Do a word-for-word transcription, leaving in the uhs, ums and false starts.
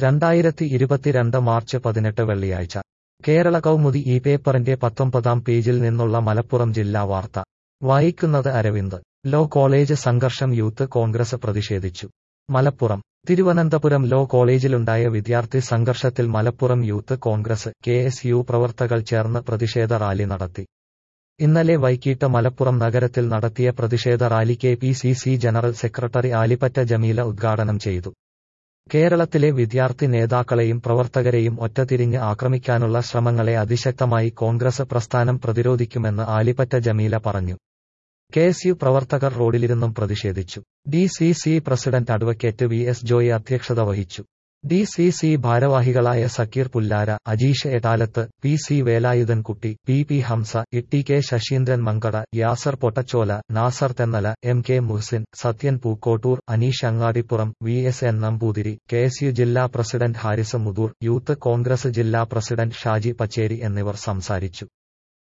രണ്ടായിരത്തി ഇരുപത്തിരണ്ട് മാർച്ച് പതിനെട്ട് വെള്ളിയാഴ്ച കേരള കൗമുദി ഈ പേപ്പറിന്റെ പത്തൊമ്പതാം പേജിൽ നിന്നുള്ള മലപ്പുറം ജില്ലാ വാർത്ത വായിക്കുന്നത് അരവിന്ദ്. ലോ കോളേജ് സംഘർഷം യൂത്ത് കോൺഗ്രസ് പ്രതിഷേധിച്ചു. മലപ്പുറം. തിരുവനന്തപുരം ലോ കോളേജിലുണ്ടായ വിദ്യാർത്ഥി സംഘർഷത്തിൽ Malappuram youth Congress K S U പ്രവർത്തകർ ചേർന്ന് പ്രതിഷേധ റാലി നടത്തി. ഇന്നലെ വൈകിട്ട് മലപ്പുറം നഗരത്തിൽ നടത്തിയ പ്രതിഷേധ rally K P C C general secretary Alippatta Jameela ഉദ്ഘാടനം ചെയ്തു. കേരളത്തിലെ വിദ്യാർത്ഥി നേതാക്കളെയും പ്രവർത്തകരെയും ഒറ്റതിരിഞ്ഞ് ആക്രമിക്കാനുള്ള ശ്രമങ്ങളെ അതിശക്തമായി കോൺഗ്രസ് പ്രസ്ഥാനം പ്രതിരോധിക്കുമെന്ന് ആലിപ്പറ്റ ജമീല പറഞ്ഞു. കെ എസ് യു പ്രവർത്തകർ റോഡിലിരുന്നും പ്രതിഷേധിച്ചു. D C C president advocate V S Joy അധ്യക്ഷത വഹിച്ചു. ഡി സി സി ഭാരവാഹികളായ Zakir Pullara, Ajeesh Edalath, P C Velayudhankutty, P P Hamza, Itti K Sasheendran Mankada, Yasir Pottachola, Nasar Thennala, M K Muhsin, Sathyan Pookkottur, Aneesh Angadippuram, V S N Namboothiri, K S U ജില്ലാ പ്രസിഡന്റ് ഹാരിസ് മുതൂർ, യൂത്ത് കോൺഗ്രസ് ജില്ലാ പ്രസിഡന്റ് ഷാജി പച്ചേരി എന്നിവർ സംസാരിച്ചു.